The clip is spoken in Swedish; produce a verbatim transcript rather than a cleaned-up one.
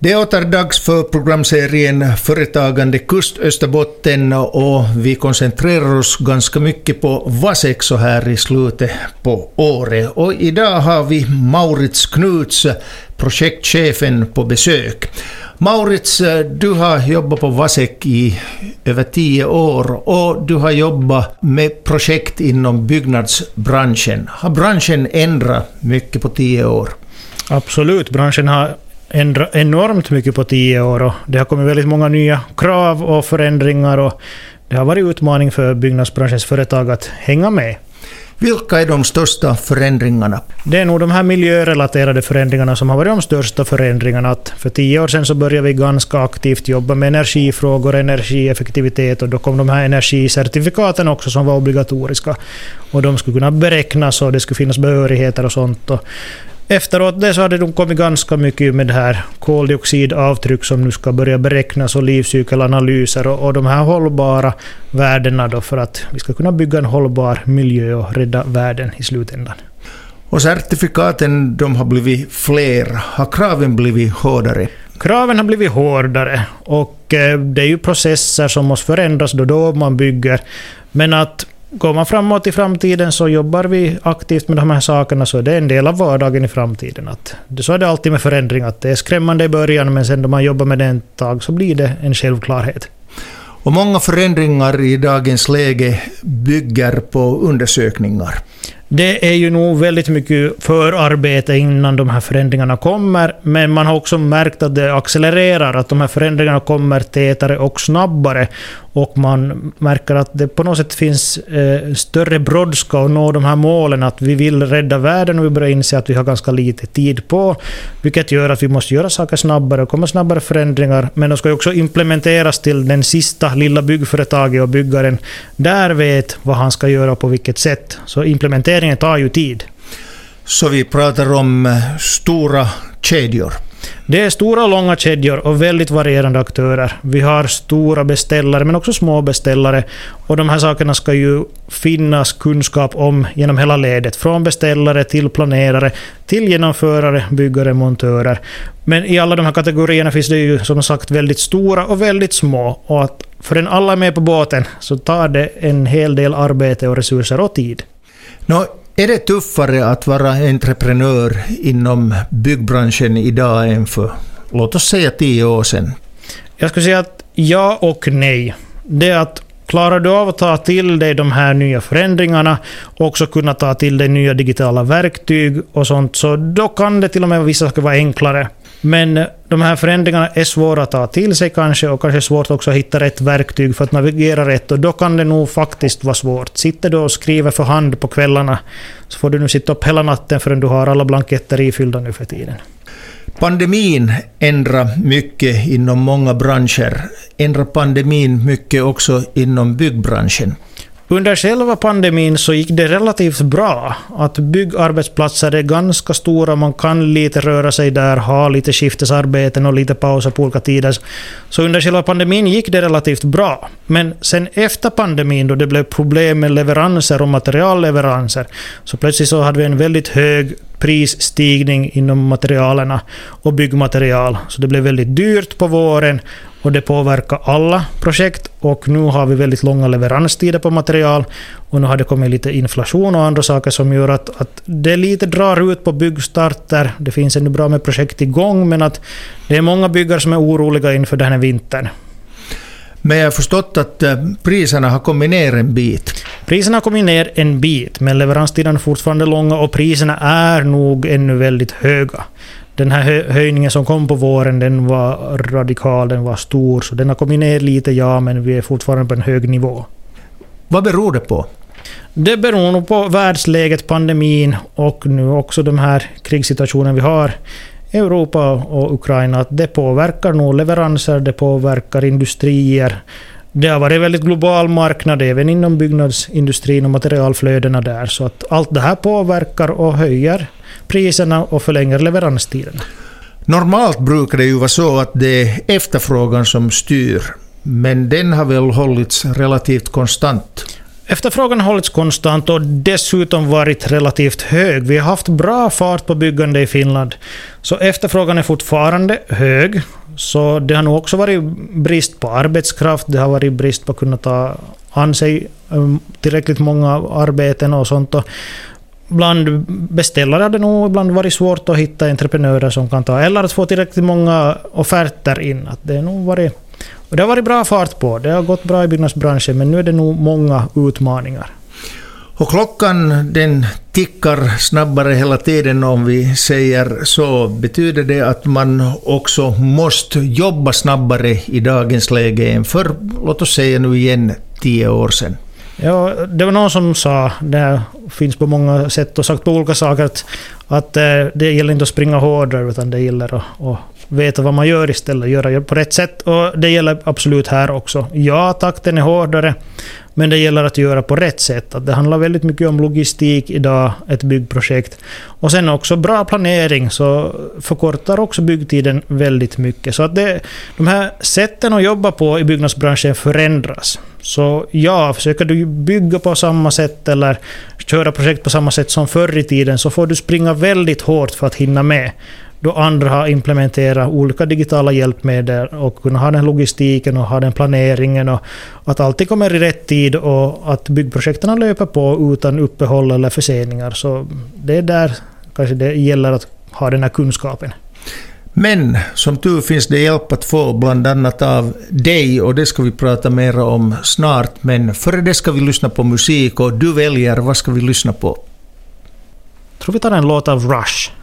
Det är återdags för programserien Företagande Kust Österbotten och vi koncentrerar oss ganska mycket på Vasek så här i slutet på året. Och idag har vi Maurits Knuts, projektchefen, på besök. Maurits, du har jobbat på Vasek i över tio år och du har jobbat med projekt inom byggnadsbranschen. Har branschen ändrat mycket på tio år? Absolut, branschen har ändrat enormt mycket på tio år och det har kommit väldigt många nya krav och förändringar och det har varit utmaning för byggnadsbranschens företag att hänga med. Vilka är de största förändringarna? Det är nog de här miljörelaterade förändringarna som har varit de största förändringarna. Att för tio år sedan så började vi ganska aktivt jobba med energifrågor, energieffektivitet och då kom de här energicertifikaten också som var obligatoriska. Och de skulle kunna beräknas och det skulle finnas behörigheter och sånt. Och efteråt det så hade de kommit ganska mycket med det här koldioxidavtryck som nu ska börja beräknas och livscykelanalyser och, och de här hållbara värdena då för att vi ska kunna bygga en hållbar miljö och rädda världen i slutändan. Och certifikaten, de har blivit fler. Har kraven blivit hårdare? Kraven har blivit hårdare och eh, det är ju processer som måste förändras då, då man bygger. Men att går man framåt i framtiden så jobbar vi aktivt med de här sakerna så det är en del av vardagen i framtiden. Att det, så är det alltid med förändring att det är skrämmande i början men sen då man jobbar med det en tag så blir det en självklarhet. Och många förändringar i dagens läge bygger på undersökningar. Det är ju nog väldigt mycket förarbete innan de här förändringarna kommer, men man har också märkt att det accelererar, att de här förändringarna kommer tätare och snabbare och man märker att det på något sätt finns eh, större brådska att nå de här målen, att vi vill rädda världen och vi börjar inse att vi har ganska lite tid på, vilket gör att vi måste göra saker snabbare och komma snabbare förändringar, men de ska ju också implementeras till den sista lilla byggföretaget och byggaren där vet vad han ska göra på vilket sätt, så implementeringen tar ju tid. Så vi pratar om stora kedjor. Det är stora långa kedjor och väldigt varierande aktörer. Vi har stora beställare men också små beställare och de här sakerna ska ju finnas kunskap om genom hela ledet. Från beställare till planerare till genomförare, byggare, montörer. Men i alla de här kategorierna finns det ju som sagt väldigt stora och väldigt små och att förrän alla är med på båten så tar det en hel del arbete och resurser och tid. Nå, är det tuffare att vara entreprenör inom byggbranschen idag än för, låt oss säga, tio år sedan? Jag skulle säga att ja och nej. Det är att klarar du av att ta till dig de här nya förändringarna och också kunna ta till dig nya digitala verktyg och sånt, så då kan det till och med vissa ska vara enklare. Men de här förändringarna är svåra att ta till sig kanske och kanske svårt också att hitta rätt verktyg för att navigera rätt och då kan det nog faktiskt vara svårt. Sitter du och skriver för hand på kvällarna så får du nu sitta upp hela natten förrän du har alla blanketter ifyllda nu för tiden. Pandemin ändrar mycket inom många branscher. Ändrar pandemin mycket också inom byggbranschen? Under själva pandemin så gick det relativt bra. Att byggarbetsplatser är ganska stora, man kan lite röra sig där, ha lite skiftesarbeten och lite pauser på olika tider. Så under själva pandemin gick det relativt bra. Men sen efter pandemin då det blev problem med leveranser och materialleveranser så plötsligt så hade vi en väldigt hög prisstigning inom materialerna och byggmaterial. Så det blev väldigt dyrt på våren och det påverkar alla projekt och nu har vi väldigt långa leveranstider på material och nu har det kommit lite inflation och andra saker som gör att, att det lite drar ut på byggstarter. Det finns ännu bra med projekt igång men att det är många byggare som är oroliga inför den här vintern. Men jag har förstått att priserna har kommit ner en bit. Priserna har kommit ner en bit, men leveranstiden är fortfarande långa och priserna är nog ännu väldigt höga. Den här höjningen som kom på våren, den var radikal, den var stor, så den har kommit ner lite, ja, men vi är fortfarande på en hög nivå. Vad beror det på? Det beror nog på världsläget, pandemin och nu också de här krigssituationen vi har i Europa och Ukraina, att det påverkar nog leveranser, det påverkar industrier. Det har varit väldigt global marknad även inom byggnadsindustrin och materialflödena där, så att allt det här påverkar och höjer priserna och förlänger leveranstiden. Normalt brukar det ju vara så att det är efterfrågan som styr, men den har väl hållits relativt konstant. Efterfrågan har hållits konstant och dessutom varit relativt hög. Vi har haft bra fart på byggande i Finland. Så efterfrågan är fortfarande hög. Så det har nog också varit brist på arbetskraft. Det har varit brist på att kunna ta an sig tillräckligt många arbeten och sånt. Och bland beställare har det nog ibland varit svårt att hitta entreprenörer som kan ta, eller att få tillräckligt många offerter in. Att det, är nog varit, och det har varit bra fart på. Det har gått bra i byggnadsbranschen, men nu är det nog många utmaningar. Och klockan den tickar snabbare hela tiden, om vi säger så. Betyder det att man också måste jobba snabbare i dagens läge än för, låt oss säga nu igen, tio år sedan? Ja, det var någon som sa, det finns på många sätt och sagt på olika saker, att, att det gäller inte att springa hårdare, utan det gäller att, att veta vad man gör istället, göra på rätt sätt. Och det gäller absolut här också. Ja, takten är hårdare, men det gäller att göra på rätt sätt. Att det handlar väldigt mycket om logistik idag, ett byggprojekt. Och sen också bra planering, så förkortar också byggtiden väldigt mycket. Så att det, de här sätten att jobba på i byggnadsbranschen förändras. Så ja, försöker du bygga på samma sätt eller köra projekt på samma sätt som förr i tiden, så får du springa väldigt hårt för att hinna med. Då andra har implementerat olika digitala hjälpmedel och kunna ha den logistiken och ha den planeringen, och att alltid kommer i rätt tid och att byggprojekten löper på utan uppehåll eller förseningar. Så det är där kanske det gäller att ha den här kunskapen. Men som tur finns det hjälp att få, bland annat av dig, och det ska vi prata mer om snart. Men före det ska vi lyssna på musik, och du väljer, vad ska vi lyssna på? Jag tror vi tar en låt av Rush.